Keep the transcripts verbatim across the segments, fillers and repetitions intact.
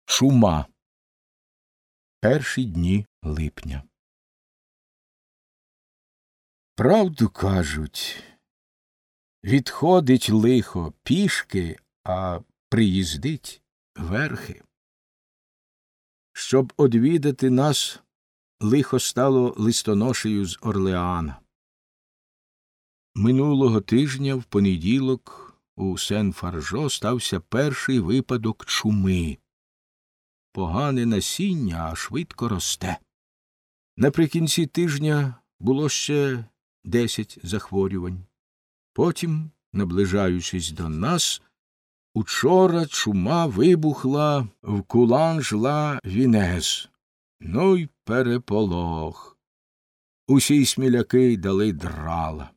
Чума. Перші дні липня. Правду кажуть, відходить лихо пішки, а приїздить верхи. Щоб одвідати нас, лихо стало листоношею з Орлеана. Минулого тижня в понеділок у Сен-Фаржо стався перший випадок чуми. Погане насіння, а швидко росте. Наприкінці тижня було ще десять захворювань. Потім, наближаючись до нас, учора чума вибухла в Куланж-ла-Вінез. Ну й переполох. Усі сміляки дали драла.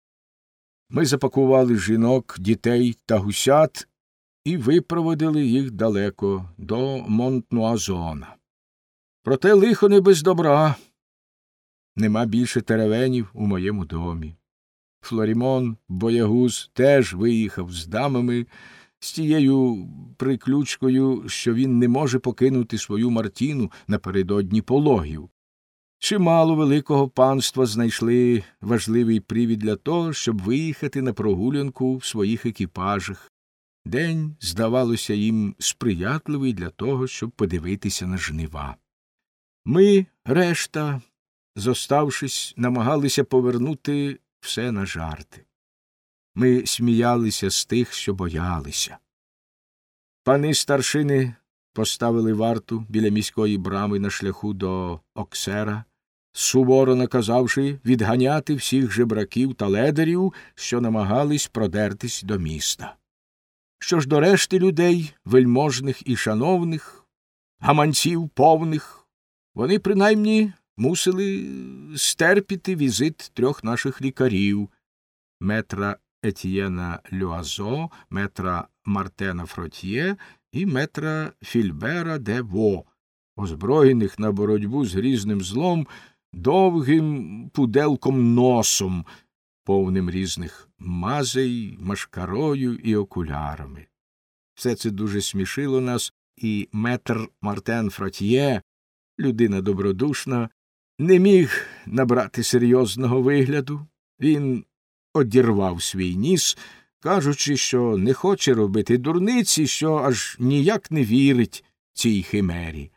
Ми запакували жінок, дітей та гусят і випроводили їх далеко, до Монтнуазона. Проте лихо не без добра. Нема більше теревенів у моєму домі. Флорімон, боягуз, теж виїхав з дамами, з тією приключкою, що він не може покинути свою Мартіну напередодні пологів. Чимало великого панства знайшли важливий привід для того, щоб виїхати на прогулянку в своїх екіпажах. День, здавалося, їм сприятливий для того, щоб подивитися на жнива. Ми, решта, зоставшись, намагалися повернути все на жарти. Ми сміялися з тих, що боялися. Пани старшини поставили варту біля міської брами на шляху до Оксера, суворо наказавши відганяти всіх жебраків та ледарів, що намагались продертись до міста. Що ж до решти людей, вельможних і шановних, гаманців повних, вони принаймні мусили стерпіти візит трьох наших лікарів – метра Етьєна Люазо, метра Мартена Фротьє і метра Фільбера де Во, озброєних на боротьбу з грізним злом довгим пуделком носом, повним різних мазей, машкарою і окулярами. Все це дуже смішило нас, і метр Мартен Фротьє, людина добродушна, не міг набрати серйозного вигляду. Він одірвав свій ніс, кажучи, що не хоче робити дурниці, що аж ніяк не вірить цій химері.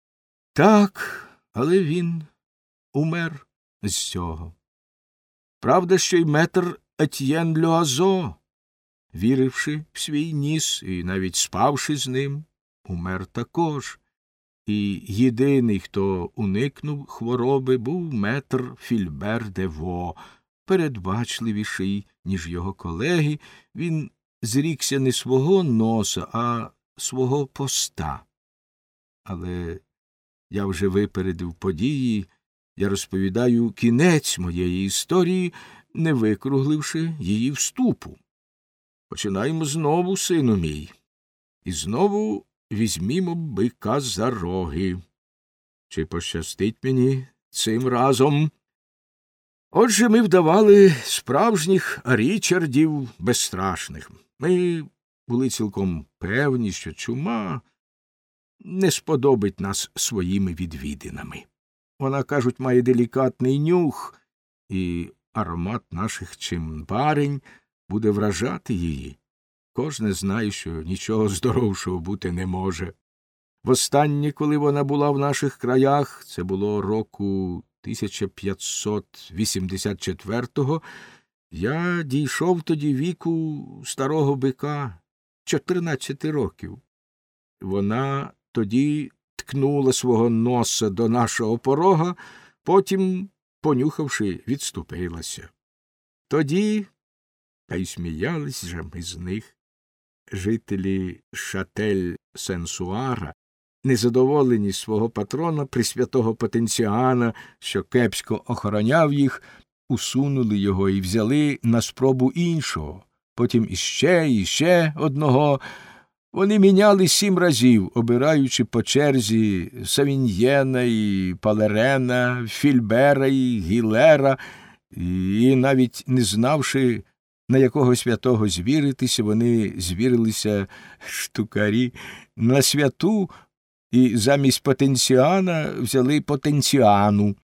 Так, але він умер з цього. Правда, що й метр Етьєн Люазо, віривши в свій ніс і навіть спавши з ним, умер також. І єдиний, хто уникнув хвороби, був метр Фільбер де Во, передбачливіший, ніж його колеги. Він зрікся не свого носа, а свого поста. Але я вже випередив події, я розповідаю кінець моєї історії, не викругливши її вступу. Починаємо знову, сину мій, і знову візьмімо бика за роги. Чи пощастить мені цим разом? Отже, ми вдавали справжніх Річардів безстрашних. Ми були цілком певні, що чума не сподобить нас своїми відвідинами. Вона, кажуть, має делікатний нюх, і аромат наших чимбарень буде вражати її. Кожне знає, що нічого здоровшого бути не може. Востаннє, коли вона була в наших краях, це було року тисяча п'ятсот вісімдесят четвертого, я дійшов тоді віку старого бика, чотирнадцяти років. Вона тоді ткнула свого носа до нашого порога, потім, понюхавши, відступилася. Тоді, та й сміялись же ми з них, жителі Шатель-Сен-Суара, незадоволені свого патрона, пресвятого Потенціана, що кепсько охороняв їх, усунули його і взяли на спробу іншого, потім іще, іще одного. Вони міняли сім разів, обираючи по черзі Савіньєна і Палерена, Фільбера і Гілера, і навіть не знавши, на якого святого звіритися, вони звірилися штукарі на святу і замість потенціана взяли потенціану.